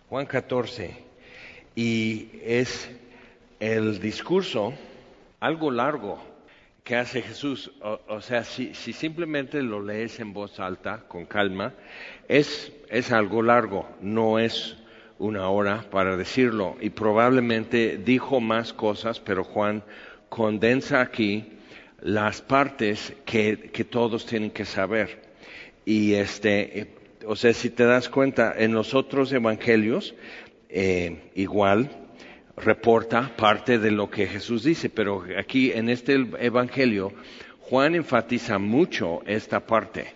Juan 14, y es el discurso algo largo que hace Jesús. O sea, si simplemente lo lees en voz alta, con calma, es algo largo, no es una hora para decirlo, y probablemente dijo más cosas, pero Juan condensa aquí las partes que todos tienen que saber. Y o sea, si te das cuenta, en los otros evangelios, igual reporta parte de lo que Jesús dice, pero aquí en este evangelio, Juan enfatiza mucho esta parte.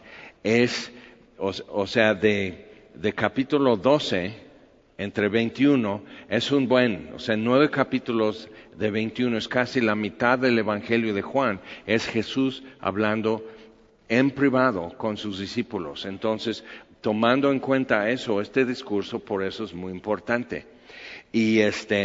O sea, de capítulo 12, entre 21, es o sea, 9 capítulos de 21, es casi la mitad del evangelio de Juan, es Jesús hablando en privado con sus discípulos. Entonces, tomando en cuenta eso, este discurso por eso es muy importante. Y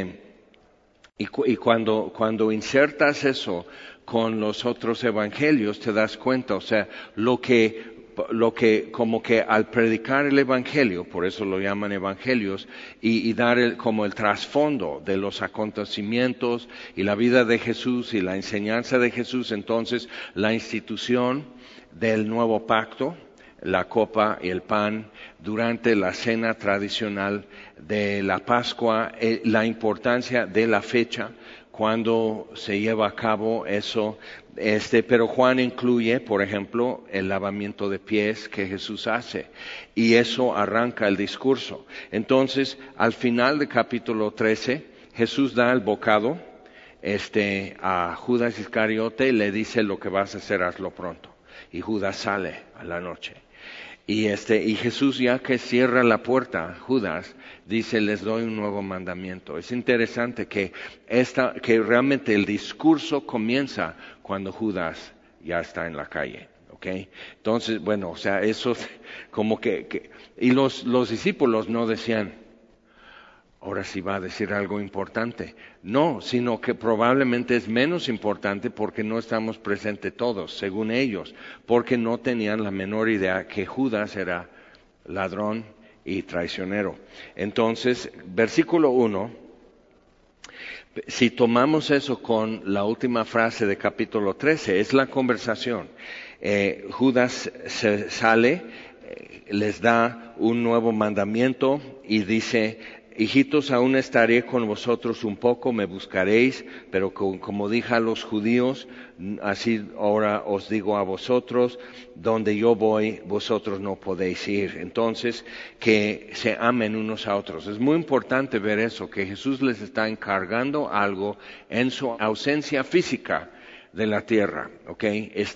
cuando insertas eso con los otros evangelios, te das cuenta, o sea, lo que como que al predicar el evangelio, por eso lo llaman evangelios, y dar como el trasfondo de los acontecimientos y la vida de Jesús y la enseñanza de Jesús, entonces la institución del nuevo pacto, la copa y el pan durante la cena tradicional de la Pascua, la importancia de la fecha cuando se lleva a cabo eso, pero Juan incluye, por ejemplo, el lavamiento de pies que Jesús hace, y eso arranca el discurso. Entonces, al final del capítulo 13, Jesús da el bocado a Judas Iscariote y le dice: lo que vas a hacer, hazlo pronto. Y Judas sale a la noche. Y Jesús, ya que cierra la puerta, Judas dice: les doy un nuevo mandamiento. Es interesante que realmente el discurso comienza cuando Judas ya está en la calle, ¿ok? Entonces, bueno, o sea, eso como y los discípulos no decían: ahora sí va a decir algo importante. No, sino que probablemente es menos importante porque no estamos presentes todos, según ellos, porque no tenían la menor idea que Judas era ladrón y traicionero. Entonces, versículo 1, si tomamos eso con la última frase de capítulo 13, es la conversación. Judas sale, les da un nuevo mandamiento y dice: hijitos, aún estaré con vosotros un poco, me buscaréis, pero como dije a los judíos, así ahora os digo a vosotros: donde yo voy, vosotros no podéis ir. Entonces, que se amen unos a otros. Es muy importante ver eso, que Jesús les está encargando algo en su ausencia física de la tierra, ¿ok?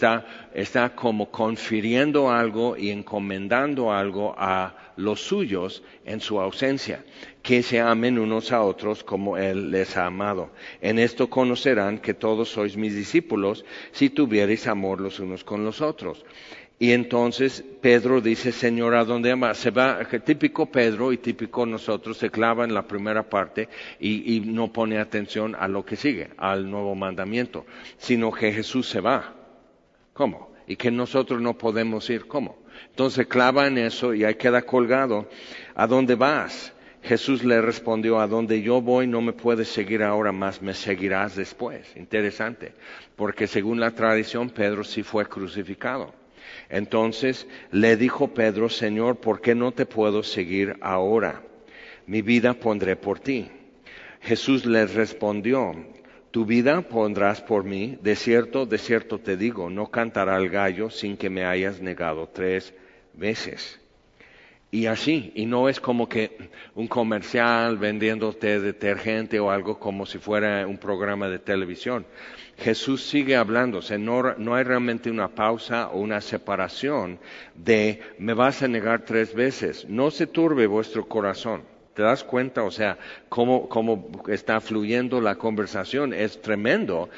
Está como confiriendo algo y encomendando algo a los suyos en su ausencia, que se amen unos a otros como Él les ha amado. En esto conocerán que todos sois mis discípulos, si tuviereis amor los unos con los otros. Y entonces Pedro dice: Señor, ¿a dónde amas? Se va, típico Pedro y típico nosotros, se clava en la primera parte y no pone atención a lo que sigue, al nuevo mandamiento, sino que Jesús se va. ¿Cómo? Y que nosotros no podemos ir. ¿Cómo? Entonces clava en eso y ahí queda colgado. ¿A dónde vas? Jesús le respondió: a donde yo voy no me puedes seguir ahora, más me seguirás después. Interesante, porque según la tradición Pedro sí fue crucificado. Entonces le dijo Pedro: Señor, ¿por qué no te puedo seguir ahora? Mi vida pondré por ti. Jesús le respondió: tu vida pondrás por mí. De cierto te digo, no cantará el gallo sin que me hayas negado 3 veces. Y así, y no es como que un comercial vendiéndote detergente o algo, como si fuera un programa de televisión. Jesús sigue hablando, o sea, no hay realmente una pausa o una separación de me vas a negar 3 veces. No se turbe vuestro corazón. ¿Te das cuenta? O sea, cómo está fluyendo la conversación. Es tremendo,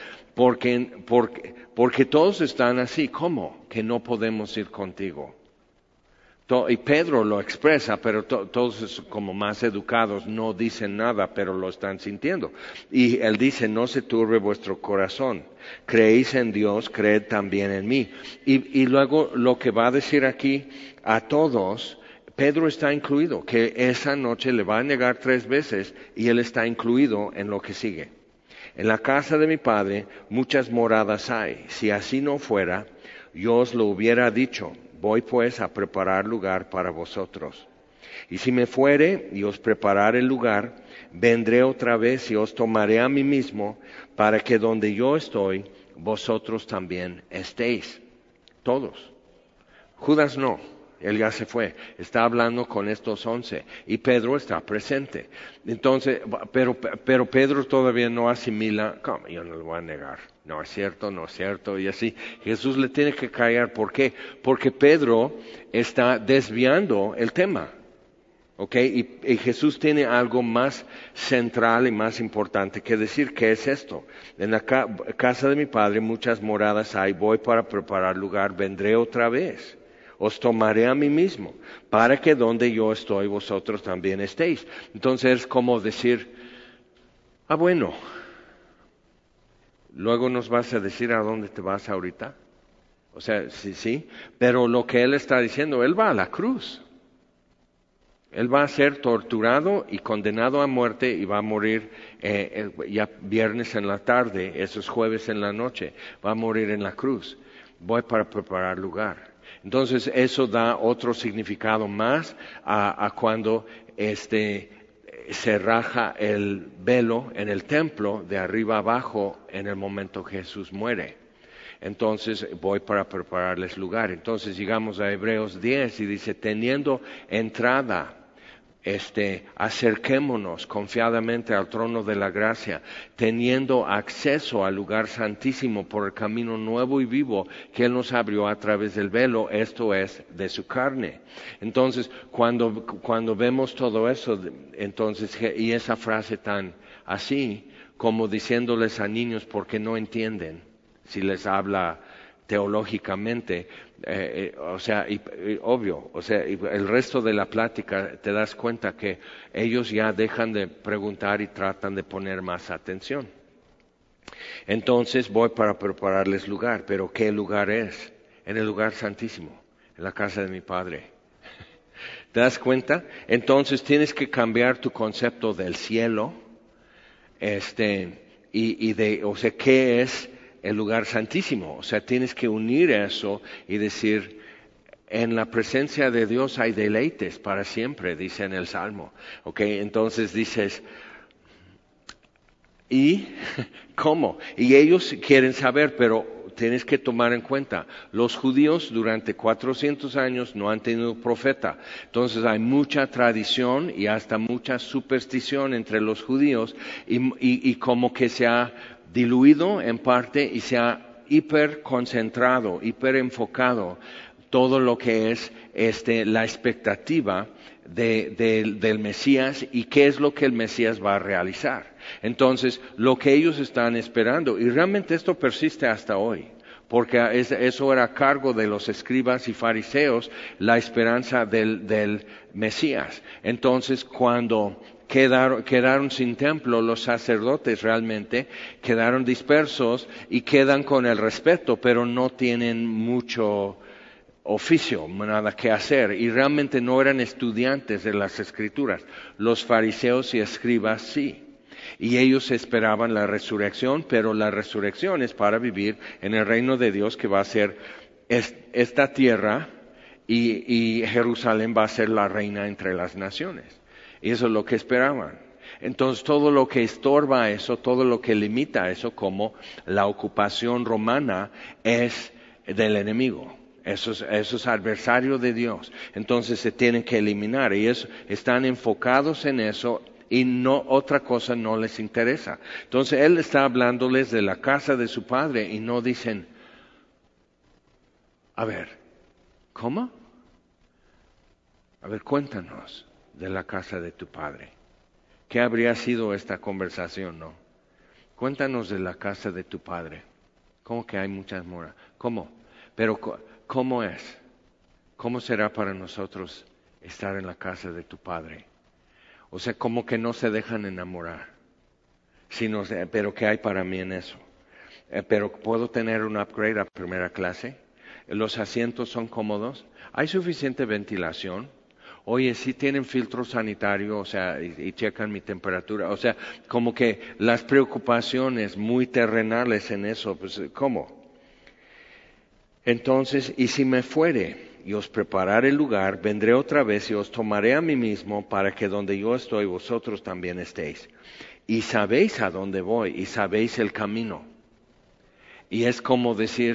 porque todos están así. ¿Cómo? Que no podemos ir contigo. Y Pedro lo expresa, pero todos como más educados no dicen nada, pero lo están sintiendo. Y él dice: no se turbe vuestro corazón. Creéis en Dios, creed también en mí. Y luego lo que va a decir aquí a todos, Pedro está incluido, que esa noche le va a negar 3 veces y él está incluido en lo que sigue. En la casa de mi Padre muchas moradas hay. Si así no fuera, yo os lo hubiera dicho. Voy pues a preparar lugar para vosotros. Y si me fuere y os preparare el lugar, vendré otra vez y os tomaré a mí mismo, para que donde yo estoy, vosotros también estéis. Todos. Judas no, él ya se fue, está hablando con estos 11 y Pedro está presente. Entonces, pero Pedro todavía no asimila, ¿cómo? Yo no lo voy a negar, no es cierto, y así. Jesús le tiene que callar, ¿por qué? Porque Pedro está desviando el tema. Okay, y Jesús tiene algo más central y más importante que decir. ¿Qué es esto? En la casa de mi Padre muchas moradas hay, voy para preparar lugar, vendré otra vez. Os tomaré a mí mismo, para que donde yo estoy vosotros también estéis. Entonces es como decir, bueno, luego nos vas a decir a dónde te vas ahorita. O sea, sí, pero lo que él está diciendo, él va a la cruz. Él va a ser torturado y condenado a muerte y va a morir ya viernes en la tarde, eso es jueves en la noche, va a morir en la cruz. Voy para preparar lugar. Entonces eso da otro significado más a cuando se raja el velo en el templo de arriba abajo en el momento que Jesús muere. Entonces voy para prepararles lugar. Entonces llegamos a Hebreos 10 y dice, teniendo entrada, acerquémonos confiadamente al trono de la gracia, teniendo acceso al lugar santísimo por el camino nuevo y vivo que Él nos abrió a través del velo, esto es, de su carne. Entonces, cuando vemos todo eso, entonces, y esa frase tan así, como diciéndoles a niños porque no entienden, si les habla teológicamente, obvio, el resto de la plática te das cuenta que ellos ya dejan de preguntar y tratan de poner más atención. Entonces voy para prepararles lugar, pero ¿qué lugar es? En el lugar santísimo, en la casa de mi Padre. ¿Te das cuenta? Entonces tienes que cambiar tu concepto del cielo, ¿qué es el lugar santísimo? O sea, tienes que unir eso y decir, en la presencia de Dios hay deleites para siempre, dice en el Salmo. Okay, entonces dices, ¿y cómo? Y ellos quieren saber, pero tienes que tomar en cuenta, los judíos durante 400 años no han tenido profeta. Entonces hay mucha tradición y hasta mucha superstición entre los judíos y como que se ha diluido en parte y se ha hiperconcentrado, hiperenfocado todo lo que es la expectativa del Mesías y qué es lo que el Mesías va a realizar. Entonces, lo que ellos están esperando, y realmente esto persiste hasta hoy, porque eso era a cargo de los escribas y fariseos, la esperanza del Mesías. Entonces, cuando quedaron sin templo, los sacerdotes realmente quedaron dispersos y quedan con el respeto, pero no tienen mucho oficio, nada que hacer, y realmente no eran estudiantes de las Escrituras. Los fariseos y escribas sí. Y ellos esperaban la resurrección, pero la resurrección es para vivir en el reino de Dios que va a ser esta tierra y Jerusalén va a ser la reina entre las naciones. Y eso es lo que esperaban. Entonces todo lo que estorba eso, todo lo que limita eso, como la ocupación romana, es del enemigo. Eso es adversario de Dios. Entonces se tienen que eliminar y están enfocados en eso y no otra cosa no les interesa. Entonces Él está hablándoles de la casa de su Padre y no dicen, a ver, ¿cómo? A ver, cuéntanos de la casa de tu Padre. ¿Qué habría sido esta conversación, no? Cuéntanos de la casa de tu Padre. ¿Cómo que hay muchas moras? ¿Cómo? Pero ¿cómo es? ¿Cómo será para nosotros estar en la casa de tu Padre? O sea, como que no se dejan enamorar. Sino, pero ¿qué hay para mí en eso? Pero ¿puedo tener un upgrade a primera clase? ¿Los asientos son cómodos? ¿Hay suficiente ventilación? Oye, sí tienen filtro sanitario, o sea, y checan mi temperatura. O sea, como que las preocupaciones muy terrenales en eso, pues, ¿cómo? Entonces, y si me fuere y os prepararé el lugar, vendré otra vez y os tomaré a mí mismo para que donde yo estoy, vosotros también estéis. Y sabéis a dónde voy y sabéis el camino. Y es como decir,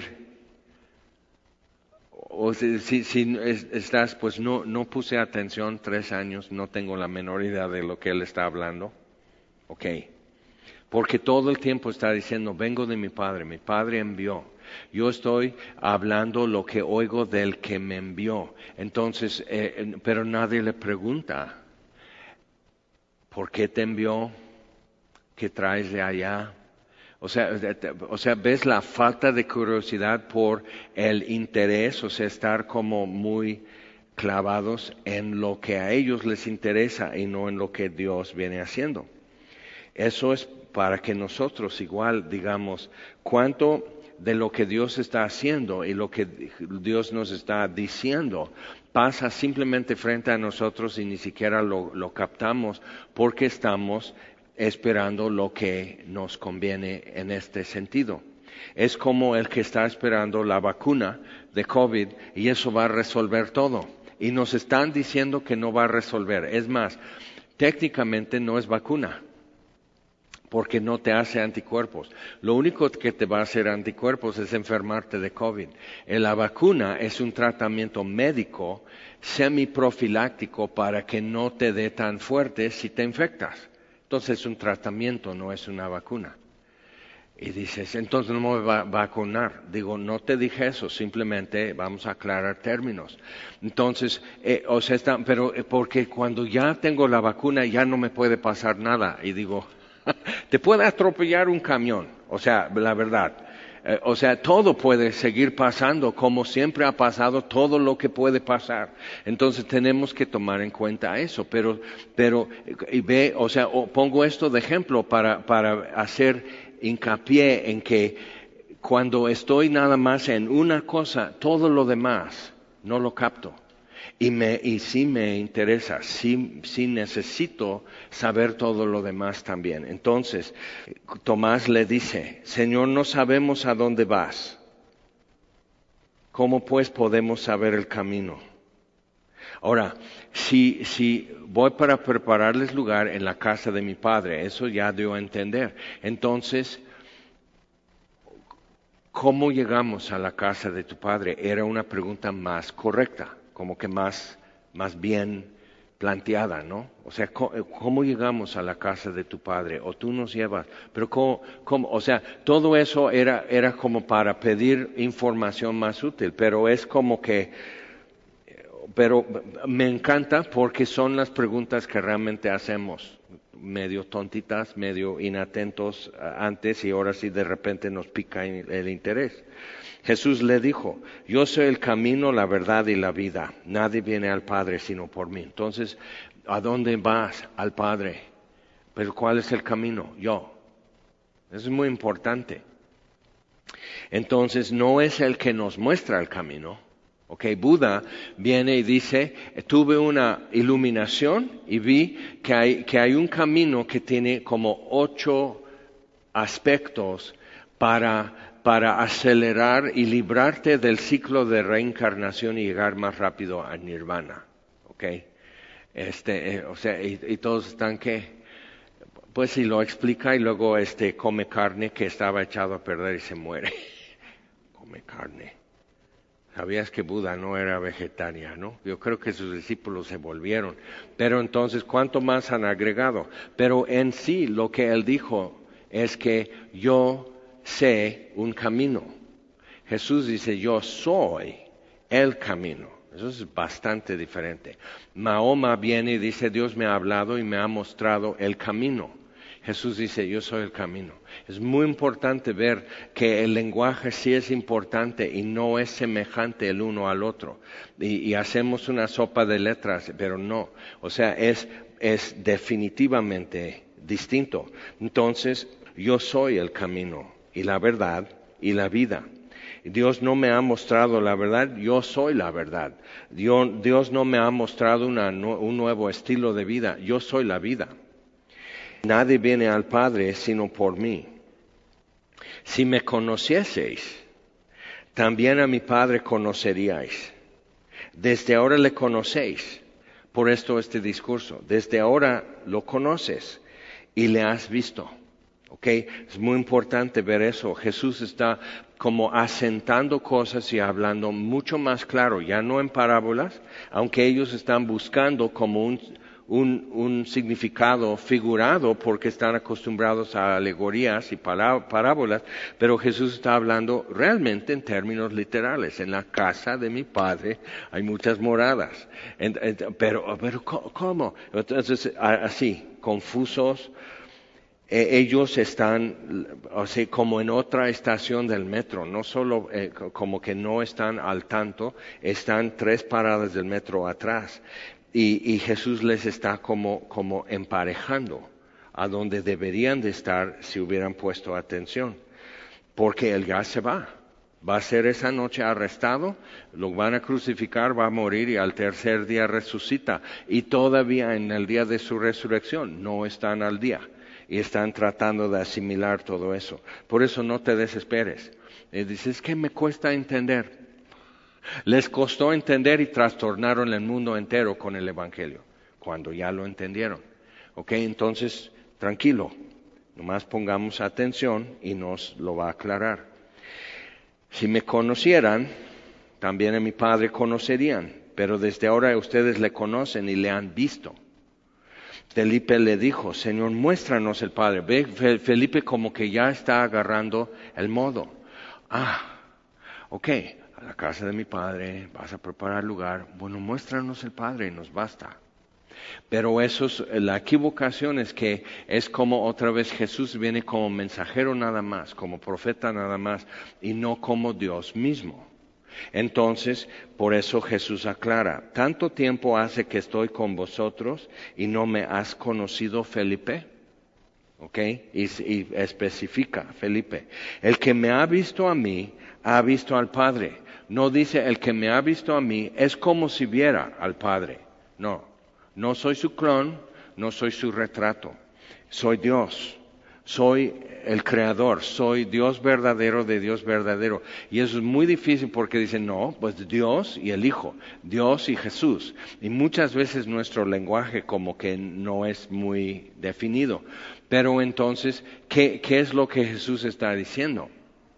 o si estás, pues no puse atención 3 años, no tengo la menor idea de lo que él está hablando. Ok. Porque todo el tiempo está diciendo, vengo de mi Padre envió. Yo estoy hablando lo que oigo del que me envió. Entonces, pero nadie le pregunta, ¿por qué te envió? ¿Qué traes de allá? O sea, ves la falta de curiosidad por el interés, o sea, estar como muy clavados en lo que a ellos les interesa y no en lo que Dios viene haciendo. Eso es para que nosotros igual digamos cuánto de lo que Dios está haciendo y lo que Dios nos está diciendo pasa simplemente frente a nosotros y ni siquiera lo captamos porque estamos esperando lo que nos conviene en este sentido. Es como el que está esperando la vacuna de COVID y eso va a resolver todo. Y nos están diciendo que no va a resolver. Es más, técnicamente no es vacuna, porque no te hace anticuerpos. Lo único que te va a hacer anticuerpos es enfermarte de COVID. La vacuna es un tratamiento médico semiprofiláctico para que no te dé tan fuerte si te infectas. Entonces es un tratamiento, no es una vacuna. Y dices, entonces no me va a vacunar. Digo, no te dije eso, simplemente vamos a aclarar términos. Entonces, pero porque cuando ya tengo la vacuna ya no me puede pasar nada. Y digo, te puede atropellar un camión, o sea, la verdad. Todo puede seguir pasando como siempre ha pasado, todo lo que puede pasar. Entonces tenemos que tomar en cuenta eso, pero, y ve, pongo esto de ejemplo para hacer hincapié en que cuando estoy nada más en una cosa, todo lo demás no lo capto. Y sí me interesa, sí necesito saber todo lo demás también. Entonces, Tomás le dice, Señor, no sabemos a dónde vas. ¿Cómo pues podemos saber el camino? Ahora, si voy para prepararles lugar en la casa de mi Padre, eso ya dio a entender. Entonces, ¿cómo llegamos a la casa de tu Padre? Era una pregunta más correcta, como que más bien planteada, ¿no? O sea, ¿cómo llegamos a la casa de tu Padre? O tú nos llevas, pero ¿cómo? O sea, todo eso era como para pedir información más útil, pero es como que, pero me encanta porque son las preguntas que realmente hacemos, medio tontitas, medio inatentos antes y ahora sí de repente nos pica el interés. Jesús le dijo, yo soy el camino, la verdad y la vida. Nadie viene al Padre sino por mí. Entonces, ¿a dónde vas? Al Padre. Pero ¿cuál es el camino? Yo. Eso es muy importante. Entonces, no es el que nos muestra el camino. Buda viene y dice, tuve una iluminación y vi que hay un camino que tiene como 8 aspectos para acelerar y librarte del ciclo de reencarnación y llegar más rápido a nirvana. Y todos están que, pues si lo explica y luego come carne que estaba echado a perder y se muere. Come carne. Sabías que Buda no era vegetariano. Yo creo que sus discípulos se volvieron. Pero entonces, ¿cuánto más han agregado? Pero en sí, lo que él dijo es que yo sé un camino. Jesús dice, yo soy el camino. Eso es bastante diferente. Mahoma viene y dice, Dios me ha hablado y me ha mostrado el camino. Jesús dice, yo soy el camino. Es muy importante ver que el lenguaje sí es importante y no es semejante el uno al otro. Y hacemos una sopa de letras, pero no. O sea, es definitivamente distinto. Entonces, yo soy el camino y la verdad y la vida. Dios no me ha mostrado la verdad, yo soy la verdad. Dios no me ha mostrado un nuevo estilo de vida, yo soy la vida. Nadie viene al Padre sino por mí. Si me conocieseis, también a mi Padre conoceríais. Desde ahora le conocéis. Por esto este discurso. Desde ahora lo conoces y le has visto. ¿Ok? Es muy importante ver eso. Jesús está como asentando cosas y hablando mucho más claro, ya no en parábolas, aunque ellos están buscando como un significado figurado porque están acostumbrados a alegorías y parábolas, pero Jesús está hablando realmente en términos literales. En la casa de mi Padre hay muchas moradas. Pero ¿cómo? Entonces, así, confusos. Ellos están así como en otra estación del metro, no solo como que no están al tanto, están 3 paradas del metro atrás. Y Jesús les está como emparejando a donde deberían de estar si hubieran puesto atención. Porque él ya se va. Va a ser esa noche arrestado, lo van a crucificar, va a morir y al tercer día resucita. Y todavía en el día de su resurrección no están al día. Y están tratando de asimilar todo eso. Por eso no te desesperes. Dices, es que me cuesta entender. Les costó entender y trastornaron el mundo entero con el Evangelio, cuando ya lo entendieron. Ok, entonces, tranquilo, nomás pongamos atención y nos lo va a aclarar. Si me conocieran, también a mi Padre conocerían, pero desde ahora ustedes le conocen y le han visto. Felipe le dijo, Señor, muéstranos el Padre. Ve, Felipe como que ya está agarrando el modo. Ok, a la casa de mi Padre, vas a preparar lugar. Bueno, muéstranos el Padre y nos basta. Pero la equivocación es que es como otra vez Jesús viene como mensajero nada más, como profeta nada más, y no como Dios mismo. Entonces, por eso Jesús aclara, ¿tanto tiempo hace que estoy con vosotros y no me has conocido, Felipe? ¿Ok? Y especifica, Felipe, el que me ha visto a mí, ha visto al Padre. No dice, el que me ha visto a mí, es como si viera al Padre. No soy su clon, no soy su retrato. Soy Dios. Soy el creador, soy Dios verdadero de Dios verdadero. Y eso es muy difícil porque dicen, no, pues Dios y el Hijo, Dios y Jesús. Y muchas veces nuestro lenguaje como que no es muy definido. Pero entonces, ¿qué es lo que Jesús está diciendo?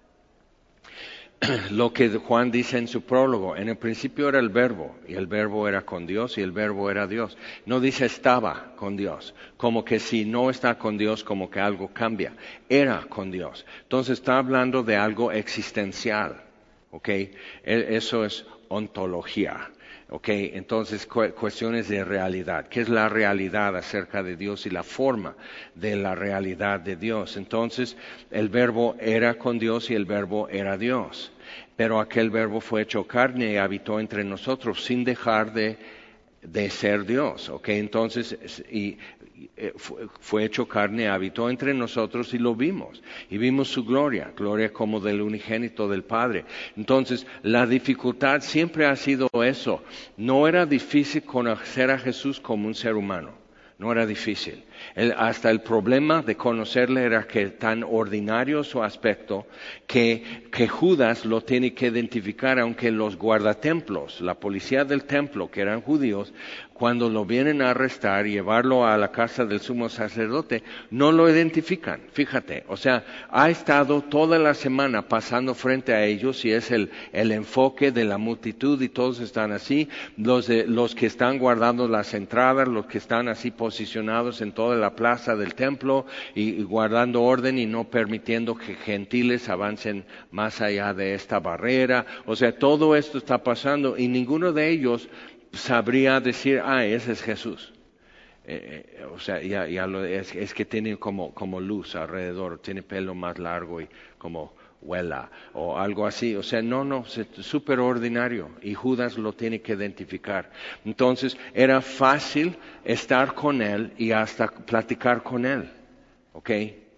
Lo que Juan dice en su prólogo, en el principio era el verbo, y el verbo era con Dios, y el verbo era Dios. No dice estaba con Dios, como que si no está con Dios, como que algo cambia. Era con Dios. Entonces está hablando de algo existencial, ¿ok? Eso es ontología. Ok, entonces cuestiones de realidad. ¿Qué es la realidad acerca de Dios y la forma de la realidad de Dios? Entonces, el verbo era con Dios y el verbo era Dios. Pero aquel verbo fue hecho carne y habitó entre nosotros sin dejar de ser Dios. Ok, entonces, fue hecho carne, habitó entre nosotros y lo vimos. Y vimos su gloria como del unigénito del Padre. Entonces, la dificultad siempre ha sido eso. No era difícil conocer a Jesús como un ser humano. No era difícil. Hasta el problema de conocerle era que tan ordinario su aspecto que Judas lo tiene que identificar, aunque los guardatemplos, la policía del templo, que eran judíos, cuando lo vienen a arrestar y llevarlo a la casa del sumo sacerdote, no lo identifican. Fíjate, o sea, ha estado toda la semana pasando frente a ellos y es el enfoque de la multitud y todos están así, los que están guardando las entradas, los que están así posicionados en toda la plaza del templo y guardando orden y no permitiendo que gentiles avancen más allá de esta barrera. O sea, todo esto está pasando y ninguno de ellos sabría decir, ese es Jesús. O sea, es que tiene como luz alrededor, tiene pelo más largo y como huela o algo así. O sea, no, es súper ordinario y Judas lo tiene que identificar. Entonces, era fácil estar con él y hasta platicar con él. ¿Ok?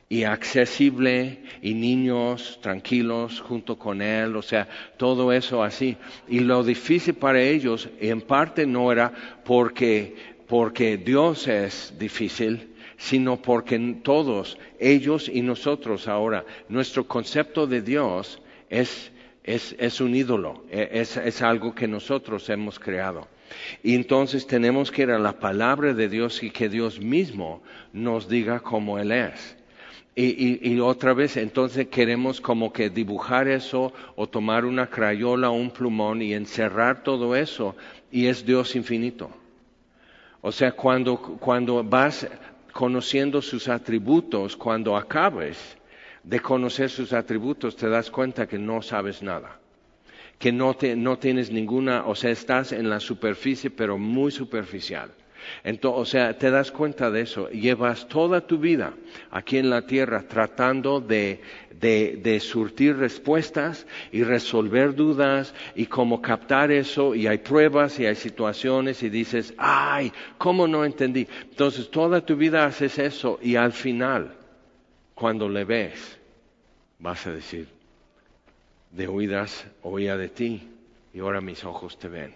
y accesible, y niños tranquilos junto con él, o sea, todo eso así. Y lo difícil para ellos, en parte no era porque Dios es difícil, sino porque todos, ellos y nosotros ahora, nuestro concepto de Dios es un ídolo, es algo que nosotros hemos creado. Y entonces tenemos que ir a la palabra de Dios y que Dios mismo nos diga cómo Él es. Y otra vez, entonces queremos como que dibujar eso o tomar una crayola o un plumón y encerrar todo eso, y es Dios infinito. O sea, cuando vas conociendo sus atributos, cuando acabes de conocer sus atributos, te das cuenta que no sabes nada. Que no tienes ninguna, o sea, estás en la superficie, pero muy superficial. Entonces, o sea, te das cuenta de eso. Llevas toda tu vida aquí en la tierra tratando de surtir respuestas y resolver dudas y como captar eso, y hay pruebas y hay situaciones y dices, ay, ¿cómo no entendí? Entonces, toda tu vida haces eso y al final, cuando le ves, vas a decir, de oídas oía de ti y ahora mis ojos te ven.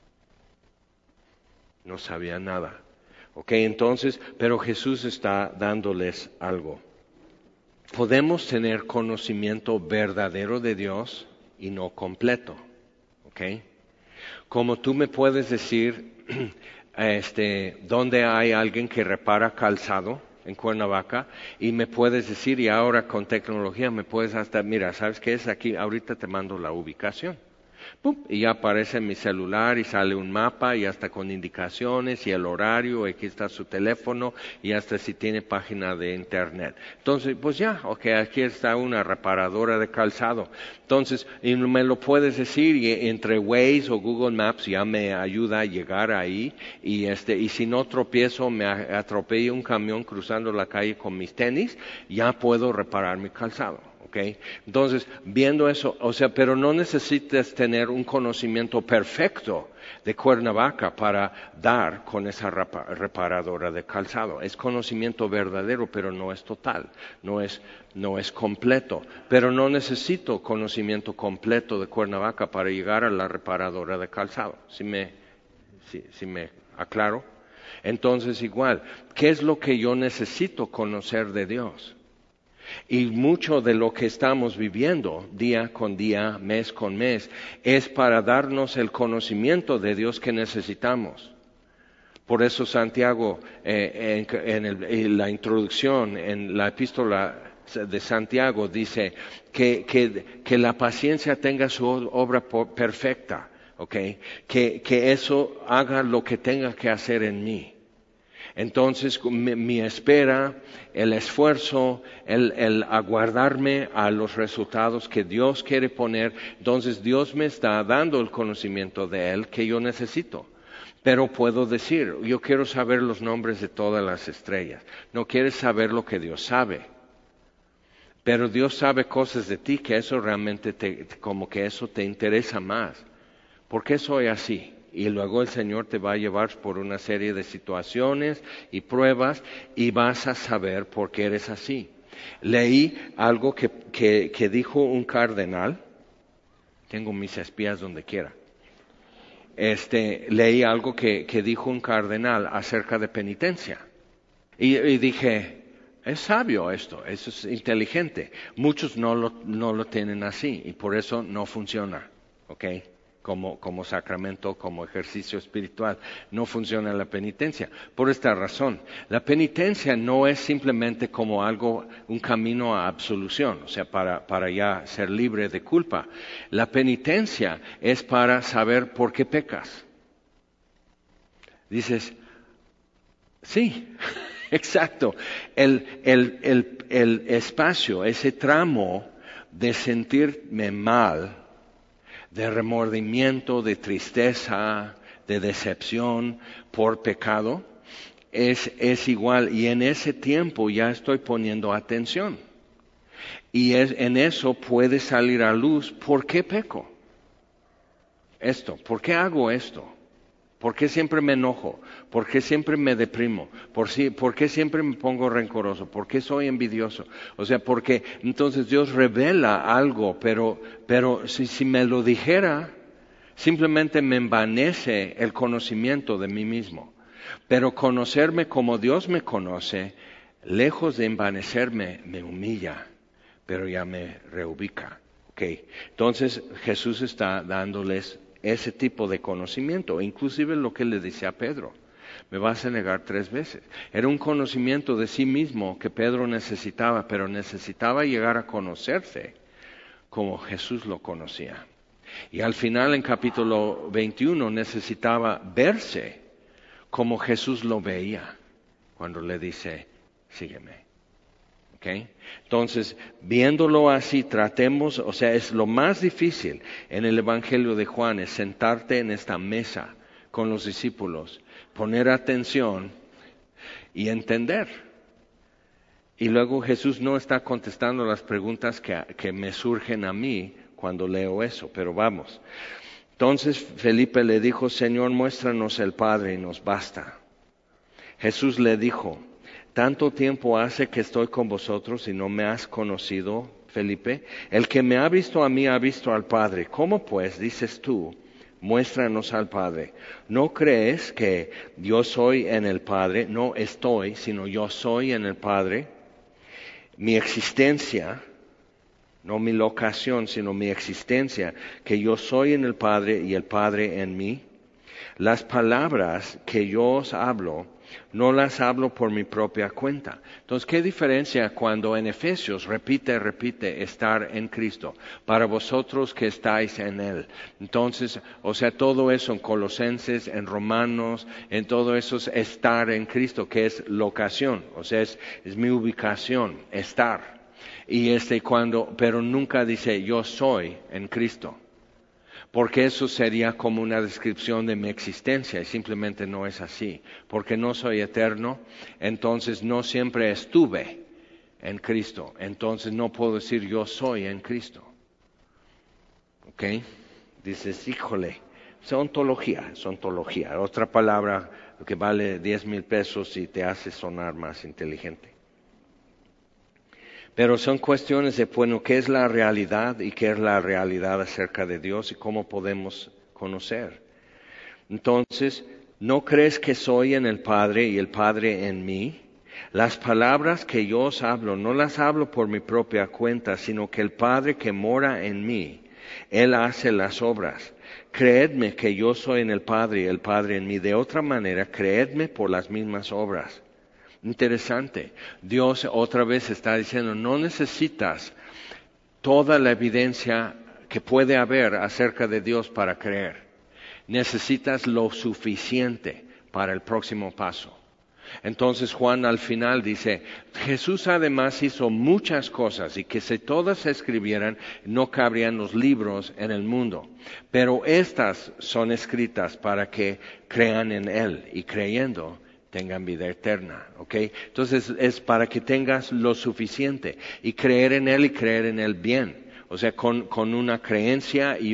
No sabía nada. Ok, entonces, pero Jesús está dándoles algo. Podemos tener conocimiento verdadero de Dios y no completo. Ok, como tú me puedes decir, ¿dónde hay alguien que repara calzado en Cuernavaca? Y me puedes decir, y ahora con tecnología me puedes hasta, mira, ¿sabes qué es aquí? Ahorita te mando la ubicación. ¡Pum! Y ya aparece en mi celular y sale un mapa y hasta con indicaciones y el horario, aquí está su teléfono y hasta si tiene página de internet. Entonces, pues ya, ok, aquí está una reparadora de calzado. Entonces, y me lo puedes decir y entre Waze o Google Maps ya me ayuda a llegar ahí y si no tropiezo, me atropello un camión cruzando la calle con mis tenis, ya puedo reparar mi calzado. Okay. Entonces, viendo eso, o sea, pero no necesitas tener un conocimiento perfecto de Cuernavaca para dar con esa reparadora de calzado. Es conocimiento verdadero, pero no es total, no es completo. Pero no necesito conocimiento completo de Cuernavaca para llegar a la reparadora de calzado. ¿Sí me aclaro? Entonces, igual, ¿qué es lo que yo necesito conocer de Dios? Y mucho de lo que estamos viviendo día con día, mes con mes, es para darnos el conocimiento de Dios que necesitamos. Por eso Santiago, en la introducción, en la epístola de Santiago, dice que la paciencia tenga su obra perfecta, ¿okay? Que eso haga lo que tenga que hacer en mí. Entonces, mi espera, el esfuerzo, el aguardarme a los resultados que Dios quiere poner, entonces Dios me está dando el conocimiento de Él que yo necesito. Pero puedo decir, yo quiero saber los nombres de todas las estrellas. No quieres saber lo que Dios sabe. Pero Dios sabe cosas de ti que eso realmente como que eso te interesa más. ¿Por qué soy así? Y luego el Señor te va a llevar por una serie de situaciones y pruebas y vas a saber por qué eres así. Leí algo que dijo un cardenal, tengo mis espías donde quiera. Leí algo que dijo un cardenal acerca de penitencia. Y dije, es sabio esto, eso es inteligente. Muchos no lo tienen así y por eso no funciona, ¿ok? Como sacramento, como ejercicio espiritual. No funciona la penitencia. Por esta razón, la penitencia no es simplemente como un camino a absolución, o sea, para ya ser libre de culpa. La penitencia es para saber por qué pecas. Dices, sí, exacto. El espacio, ese tramo de sentirme mal, de remordimiento, de tristeza, de decepción por pecado, es igual. Y en ese tiempo ya estoy poniendo atención. Y en eso puede salir a luz, ¿por qué peco? ¿Por qué hago esto? ¿Por qué siempre me enojo? ¿Por qué siempre me deprimo? ¿Por qué siempre me pongo rencoroso? ¿Por qué soy envidioso? O sea, porque entonces Dios revela algo, pero si me lo dijera, simplemente me envanece el conocimiento de mí mismo. Pero conocerme como Dios me conoce, lejos de envanecerme, me humilla, pero ya me reubica. Okay. Entonces Jesús está dándoles ese tipo de conocimiento, inclusive lo que le dice a Pedro. Me vas a negar 3 veces. Era un conocimiento de sí mismo que Pedro necesitaba, pero necesitaba llegar a conocerse como Jesús lo conocía. Y al final, en capítulo 21, necesitaba verse como Jesús lo veía cuando le dice, sígueme. ¿Okay? Entonces, viéndolo así, tratemos, o sea, es lo más difícil en el Evangelio de Juan, es sentarte en esta mesa con los discípulos, poner atención y entender. Y luego Jesús no está contestando las preguntas que me surgen a mí cuando leo eso, pero vamos. Entonces Felipe le dijo, Señor, muéstranos el Padre y nos basta. Jesús le dijo, ¿tanto tiempo hace que estoy con vosotros y no me has conocido, Felipe? El que me ha visto a mí ha visto al Padre. ¿Cómo pues dices tú, muéstranos al Padre? ¿No crees que yo soy en el Padre? No estoy, sino yo soy en el Padre. Mi existencia, no mi locación, sino mi existencia, que yo soy en el Padre y el Padre en mí. Las palabras que yo os hablo, no las hablo por mi propia cuenta. Entonces, ¿qué diferencia cuando en Efesios repite estar en Cristo? Para vosotros que estáis en Él. Entonces, o sea, todo eso en Colosenses, en Romanos, en todo eso es estar en Cristo, que es locación. O sea, es mi ubicación, estar. Y pero nunca dice yo soy en Cristo. Porque eso sería como una descripción de mi existencia y simplemente no es así. Porque no soy eterno, entonces no siempre estuve en Cristo. Entonces no puedo decir yo soy en Cristo. ¿Ok? Dices, híjole, es ontología. Otra palabra que vale 10,000 pesos y te hace sonar más inteligente. Pero son cuestiones de, bueno, ¿qué es la realidad y qué es la realidad acerca de Dios y cómo podemos conocer? Entonces, ¿no crees que soy en el Padre y el Padre en mí? Las palabras que yo os hablo, no las hablo por mi propia cuenta, sino que el Padre que mora en mí, Él hace las obras. Creedme que yo soy en el Padre y el Padre en mí. De otra manera, creedme por las mismas obras. Interesante. Dios otra vez está diciendo, no necesitas toda la evidencia que puede haber acerca de Dios para creer. Necesitas lo suficiente para el próximo paso. Entonces Juan al final dice, Jesús además hizo muchas cosas y que si todas se escribieran no cabrían los libros en el mundo. Pero estas son escritas para que crean en Él y creyendo tengan vida eterna, ¿ok? Entonces es para que tengas lo suficiente y creer en Él y creer en Él bien. O sea, con una creencia y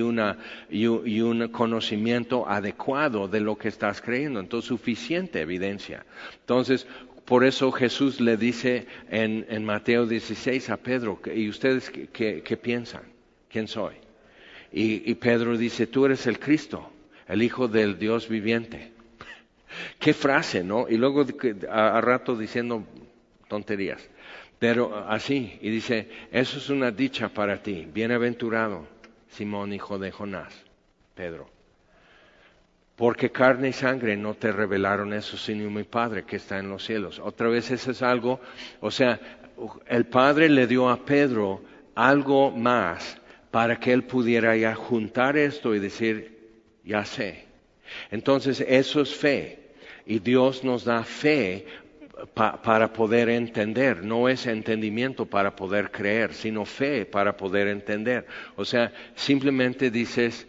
un conocimiento adecuado de lo que estás creyendo. Entonces, suficiente evidencia. Entonces, por eso Jesús le dice en Mateo 16 a Pedro, ¿y ustedes qué piensan? ¿Quién soy? Y Pedro dice, tú eres el Cristo, el Hijo del Dios viviente. Qué frase, ¿no? Y luego a rato diciendo tonterías. Pero así, y dice, eso es una dicha para ti, bienaventurado, Simón, hijo de Jonás, Pedro. Porque carne y sangre no te revelaron eso, sino mi Padre que está en los cielos. Otra vez eso es algo, o sea, el Padre le dio a Pedro algo más para que él pudiera ya juntar esto y decir, ya sé. Entonces eso es fe. Y Dios nos da fe para poder entender. No es entendimiento para poder creer, sino fe para poder entender. O sea, simplemente dices,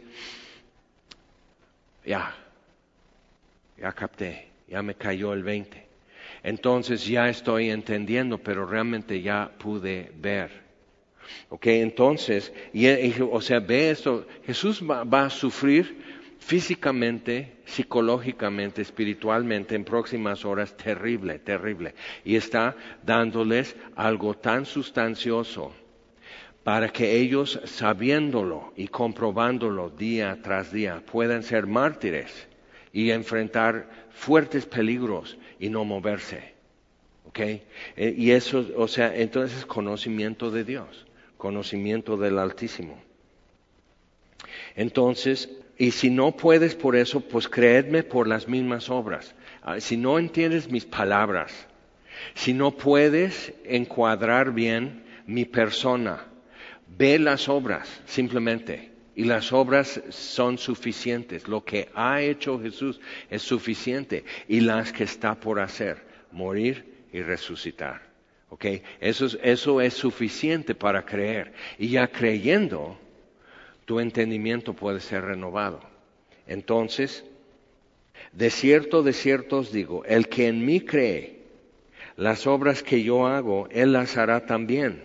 ya capté, ya me cayó el 20. Entonces ya estoy entendiendo, pero realmente ya pude ver. Ok, entonces, o sea, ve esto, Jesús va a sufrir físicamente, psicológicamente, espiritualmente, en próximas horas, terrible, terrible. Y está dándoles algo tan sustancioso para que ellos, sabiéndolo y comprobándolo día tras día, puedan ser mártires y enfrentar fuertes peligros y no moverse. ¿Ok? Y eso, o sea, entonces es conocimiento de Dios, conocimiento del Altísimo. Entonces, y si no puedes por eso, pues creedme por las mismas obras. Si no entiendes mis palabras, si no puedes encuadrar bien mi persona, ve las obras simplemente. Y las obras son suficientes. Lo que ha hecho Jesús es suficiente. Y las que está por hacer, morir y resucitar. ¿Ok? Eso es suficiente para creer. Y ya creyendo, tu entendimiento puede ser renovado. Entonces, de cierto os digo, el que en mí cree, las obras que yo hago, él las hará también.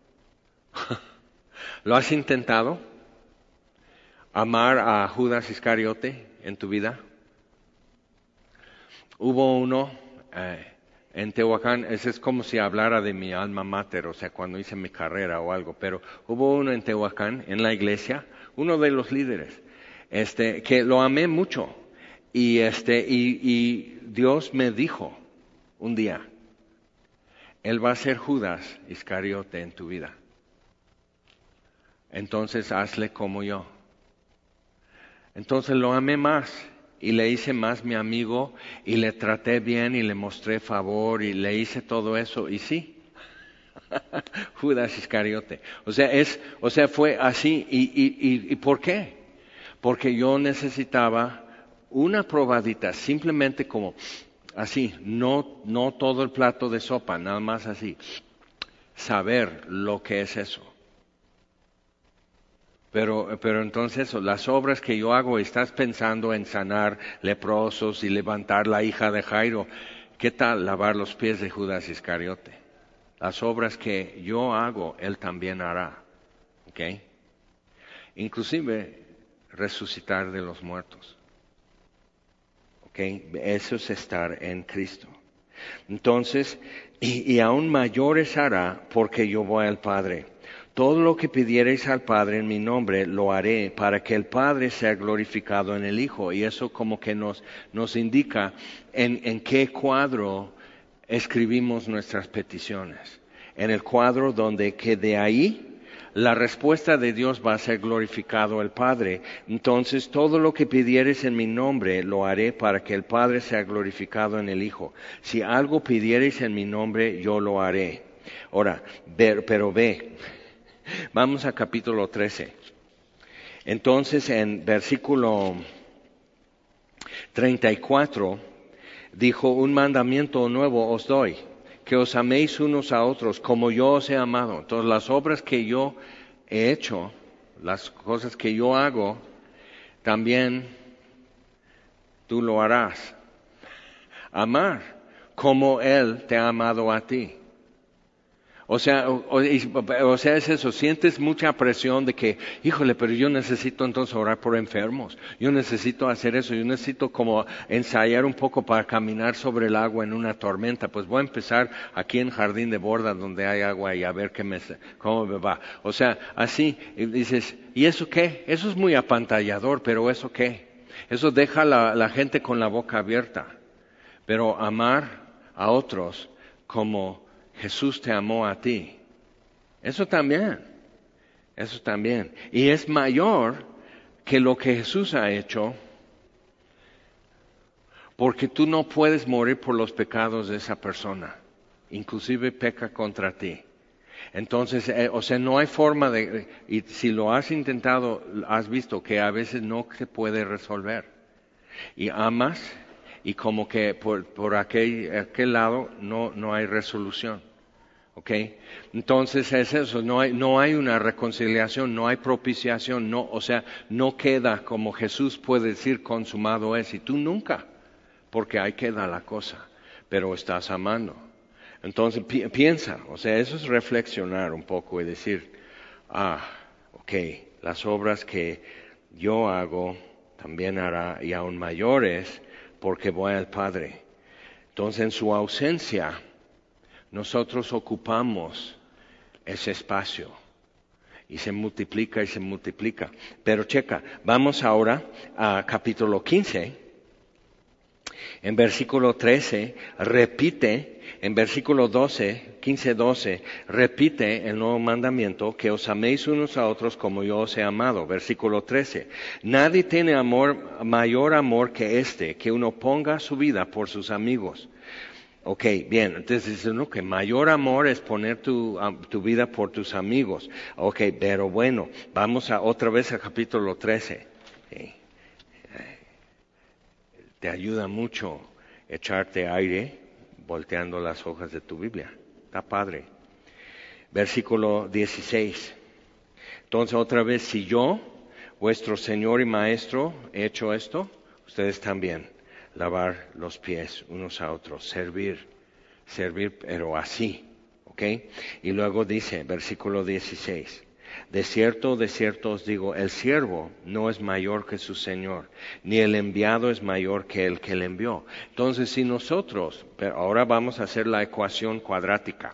¿Lo has intentado? ¿Amar a Judas Iscariote en tu vida? Hubo uno en Tehuacán, ese es como si hablara de mi alma mater, o sea, cuando hice mi carrera o algo, pero hubo uno en Tehuacán, en la iglesia, uno de los líderes, que lo amé mucho, y Dios me dijo un día, él va a ser Judas Iscariote en tu vida. Entonces hazle como yo. Entonces lo amé más y le hice más mi amigo y le traté bien y le mostré favor y le hice todo eso y sí, Judas Iscariote. O sea, fue así. ¿Y por qué? Porque yo necesitaba una probadita, simplemente como así, no todo el plato de sopa, nada más así, saber lo que es eso. Pero entonces las obras que yo hago, estás pensando en sanar leprosos y levantar la hija de Jairo. ¿Qué tal lavar los pies de Judas Iscariote? Las obras que yo hago, él también hará. ¿Ok? Inclusive resucitar de los muertos. ¿Ok? Eso es estar en Cristo. Entonces, y aún mayores hará porque yo voy al Padre. Todo lo que pidiereis al Padre en mi nombre lo haré para que el Padre sea glorificado en el Hijo. Y eso como que nos indica en qué cuadro escribimos nuestras peticiones. En el cuadro donde que de ahí la respuesta de Dios va a ser glorificado el Padre. Entonces todo lo que pidieres en mi nombre lo haré para que el Padre sea glorificado en el Hijo. Si algo pidiereis en mi nombre, yo lo haré. Ahora, pero ve. Vamos a capítulo 13. Entonces en versículo 34 dijo, un mandamiento nuevo os doy, que os améis unos a otros como yo os he amado. Entonces las obras que yo he hecho, las cosas que yo hago, también tú lo harás. Amar como Él te ha amado a ti. O sea, es eso, sientes mucha presión de que, híjole, pero yo necesito entonces orar por enfermos, yo necesito hacer eso, yo necesito como ensayar un poco para caminar sobre el agua en una tormenta, pues voy a empezar aquí en Jardín de Borda donde hay agua y a ver cómo me va. O sea, así, y dices, ¿y eso qué? Eso es muy apantallador, pero ¿eso qué? Eso deja la gente con la boca abierta, pero amar a otros como Jesús te amó a ti. Eso también. Y es mayor que lo que Jesús ha hecho, porque tú no puedes morir por los pecados de esa persona. Inclusive peca contra ti. Entonces, no hay forma y si lo has intentado, has visto que a veces no se puede resolver. Y amas, y como que por aquel lado no hay resolución. ¿Ok? Entonces es eso, no hay una reconciliación, no hay propiciación, no queda como Jesús puede decir consumado es, y tú nunca, porque ahí queda la cosa, pero estás amando. Entonces piensa, eso es reflexionar un poco y decir, ok, las obras que yo hago, también hará, y aún mayores, porque voy al Padre. Entonces, en su ausencia, nosotros ocupamos ese espacio. Y se multiplica y se multiplica. Pero checa, vamos ahora a capítulo 15. En versículo 13 repite, en versículo 12, 15-12, repite el nuevo mandamiento, que os améis unos a otros como yo os he amado. Versículo 13, nadie tiene mayor amor que este, que uno ponga su vida por sus amigos. Ok, bien, entonces dice, no, que mayor amor es poner tu vida por tus amigos. Ok, pero bueno, vamos otra vez al capítulo 13. Te ayuda mucho echarte aire volteando las hojas de tu Biblia. Está padre. Versículo 16. Entonces otra vez, si yo, vuestro Señor y Maestro, he hecho esto, ustedes también. Lavar los pies unos a otros, servir, pero así, ¿ok? Y luego dice, versículo 16, de cierto os digo, el siervo no es mayor que su Señor, ni el enviado es mayor que el que le envió. Entonces, si nosotros, pero ahora vamos a hacer la ecuación cuadrática,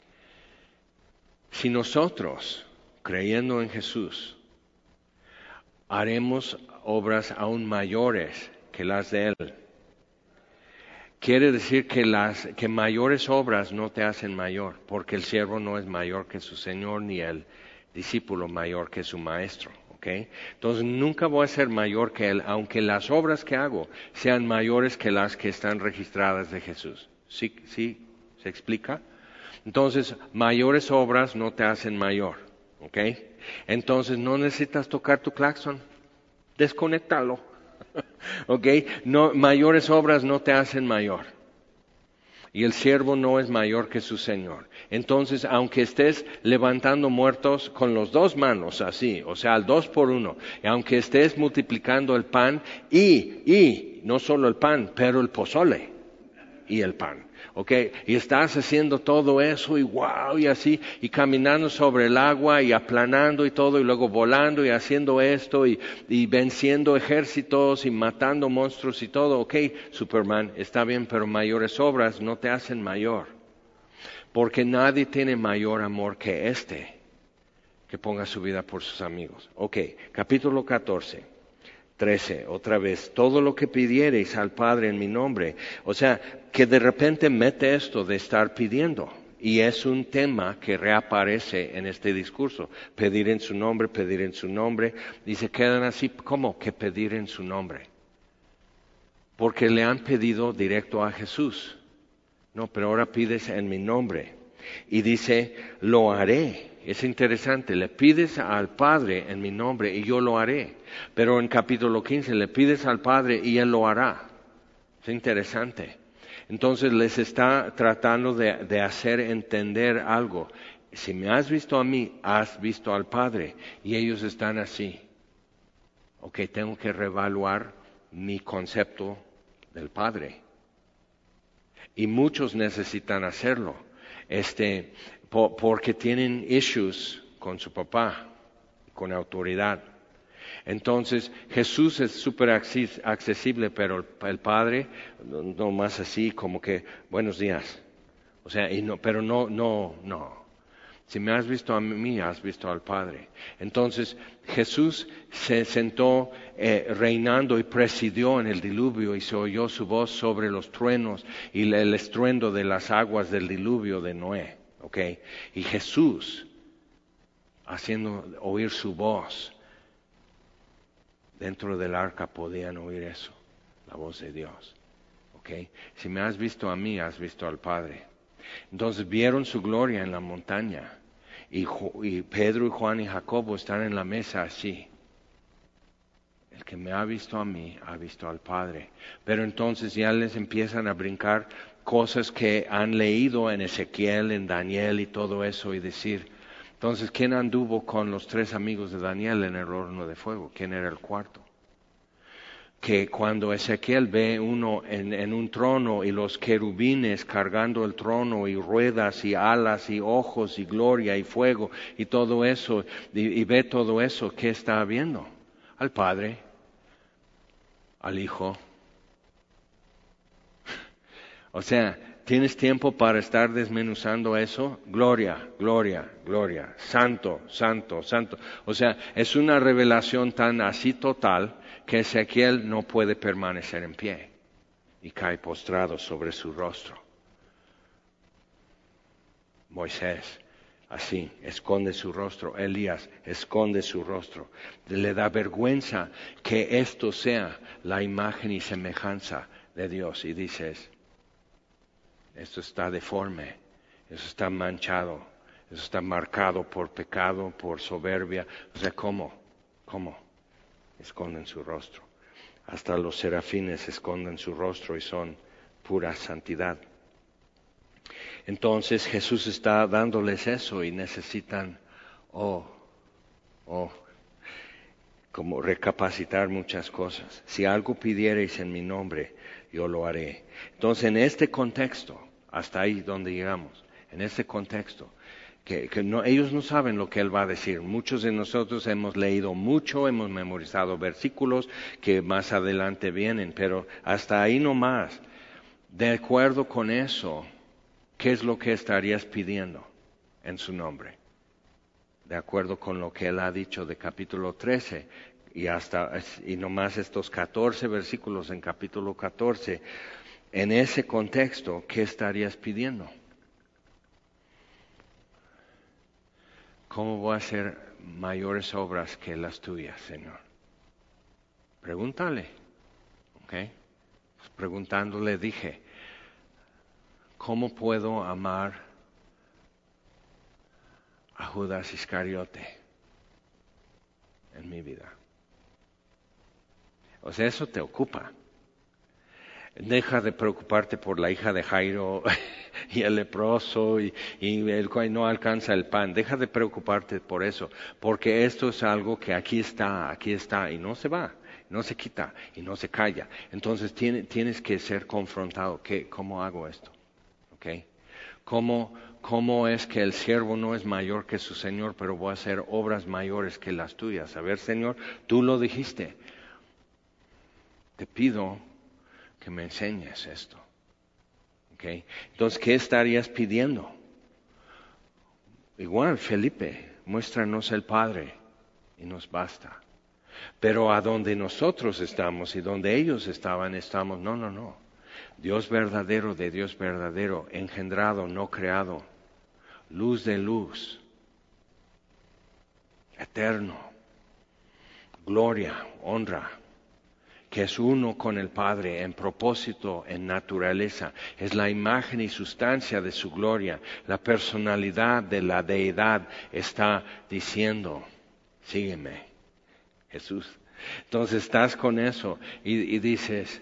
si nosotros, creyendo en Jesús, haremos obras aún mayores que las de Él, quiere decir que mayores obras no te hacen mayor, porque el siervo no es mayor que su Señor, ni el discípulo mayor que su maestro, ¿ok? Entonces nunca voy a ser mayor que Él, aunque las obras que hago sean mayores que las que están registradas de Jesús. ¿Sí? ¿Se explica? Entonces, mayores obras no te hacen mayor, ¿ok? Entonces no necesitas tocar tu claxon, desconéctalo. ¿Ok? No, mayores obras no te hacen mayor. Y el siervo no es mayor que su Señor. Entonces, aunque estés levantando muertos con las dos manos, así, o sea, al 2 por 1, y aunque estés multiplicando el pan y no solo el pan, pero el pozole y el pan. ¿Ok? Y estás haciendo todo eso y wow, y así, y caminando sobre el agua y aplanando y todo, y luego volando y haciendo esto y venciendo ejércitos y matando monstruos y todo. Ok, Superman, está bien, pero mayores obras no te hacen mayor. Porque nadie tiene mayor amor que este, que ponga su vida por sus amigos. Ok, capítulo 14. 13, otra vez, todo lo que pidiereis al Padre en mi nombre. O sea, que de repente mete esto de estar pidiendo. Y es un tema que reaparece en este discurso. Pedir en su nombre, pedir en su nombre. Y se quedan así, ¿cómo que pedir en su nombre? Porque le han pedido directo a Jesús. No, pero ahora pides en mi nombre. Y dice, lo haré. Es interesante, le pides al Padre en mi nombre y yo lo haré. Pero en capítulo 15 le pides al Padre y Él lo hará. Es interesante. Entonces les está tratando de hacer entender algo. Si me has visto a mí, has visto al Padre. Y ellos están así. Ok, tengo que reevaluar mi concepto del Padre. Y muchos necesitan hacerlo. Porque tienen issues con su papá, con autoridad. Entonces, Jesús es súper accesible, pero el Padre, no más así como que, buenos días. O sea, pero no. Si me has visto a mí, has visto al Padre. Entonces, Jesús se sentó reinando y presidió en el diluvio y se oyó su voz sobre los truenos y el estruendo de las aguas del diluvio de Noé. Okay. Y Jesús, haciendo oír su voz, dentro del arca podían oír eso, la voz de Dios. Okay. Si me has visto a mí, has visto al Padre. Entonces vieron su gloria en la montaña. Y Pedro y Juan y Jacobo están en la mesa así. El que me ha visto a mí, ha visto al Padre. Pero entonces ya les empiezan a brincar cosas que han leído en Ezequiel, en Daniel y todo eso y decir, entonces, ¿quién anduvo con los 3 amigos de Daniel en el horno de fuego? ¿Quién era el cuarto? Que cuando Ezequiel ve uno en un trono y los querubines cargando el trono y ruedas y alas y ojos y gloria y fuego y todo eso, y ve todo eso, ¿qué está viendo? Al Padre. al Hijo. O sea, ¿tienes tiempo para estar desmenuzando eso? Gloria, gloria, gloria. Santo, santo, santo. O sea, es una revelación tan así total que Ezequiel no puede permanecer en pie y cae postrado sobre su rostro. Moisés, así, esconde su rostro. Elías, esconde su rostro. Le da vergüenza que esto sea la imagen y semejanza de Dios. Y dices, esto está deforme, eso está manchado, eso está marcado por pecado, por soberbia. O sea, ¿cómo? Esconden su rostro. Hasta los serafines esconden su rostro y son pura santidad. Entonces Jesús está dándoles eso y necesitan, como recapacitar muchas cosas. Si algo pidiereis en mi nombre, yo lo haré. Entonces, en este contexto, hasta ahí donde llegamos, en este contexto, que ellos no saben lo que Él va a decir. Muchos de nosotros hemos leído mucho, hemos memorizado versículos que más adelante vienen, pero hasta ahí no más. De acuerdo con eso, ¿qué es lo que estarías pidiendo en su nombre? De acuerdo con lo que Él ha dicho de capítulo 13 y nomás estos 14 versículos en capítulo 14, en ese contexto, ¿qué estarías pidiendo? ¿Cómo voy a hacer mayores obras que las tuyas, Señor? Pregúntale, ¿ok? Pues preguntándole dije, ¿cómo puedo amar a Judas Iscariote en mi vida? O sea, eso te ocupa. Deja de preocuparte por la hija de Jairo y el leproso y el cual no alcanza el pan. Deja de preocuparte por eso, porque esto es algo que aquí está y no se va, no se quita y no se calla. Entonces tienes que ser confrontado. ¿Cómo hago esto? ¿Okay? ¿Cómo es que el siervo no es mayor que su Señor, pero voy a hacer obras mayores que las tuyas? A ver, Señor, tú lo dijiste. Te pido que me enseñes esto. ¿Okay? Entonces, ¿qué estarías pidiendo? Igual, Felipe, muéstranos el Padre y nos basta. Pero a donde nosotros estamos y donde ellos estaban, estamos, no. Dios verdadero de Dios verdadero, engendrado, no creado, luz de luz, eterno, gloria, honra, que es uno con el Padre en propósito, en naturaleza, es la imagen y sustancia de su gloria, la personalidad de la deidad está diciendo, sígueme, Jesús. Entonces estás con eso y dices,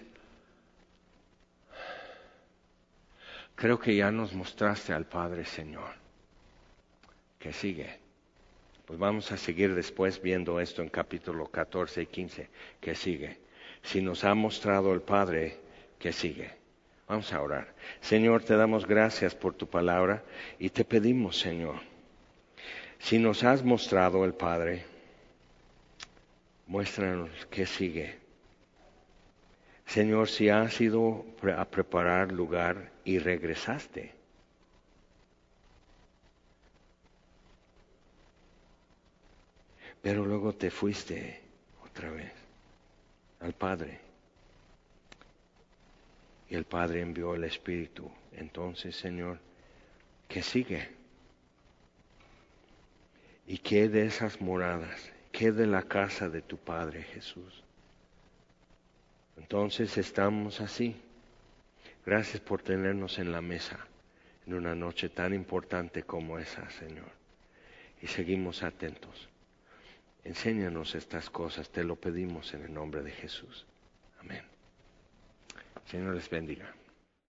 creo que ya nos mostraste al Padre, Señor. ¿Qué sigue? Pues vamos a seguir después viendo esto en capítulo 14 y 15. ¿Qué sigue? Si nos ha mostrado el Padre, ¿qué sigue? Vamos a orar. Señor, te damos gracias por tu palabra y te pedimos, Señor, si nos has mostrado el Padre, muéstranos qué sigue. Señor, si has ido a preparar lugar y regresaste, pero luego te fuiste otra vez al Padre. Y el Padre envió el Espíritu. Entonces, Señor, ¿qué sigue? ¿Y qué de esas moradas? ¿Qué de la casa de tu Padre, Jesús? Entonces estamos así. Gracias por tenernos en la mesa en una noche tan importante como esa, Señor. Y seguimos atentos. Enséñanos estas cosas, te lo pedimos en el nombre de Jesús. Amén. Señor les bendiga.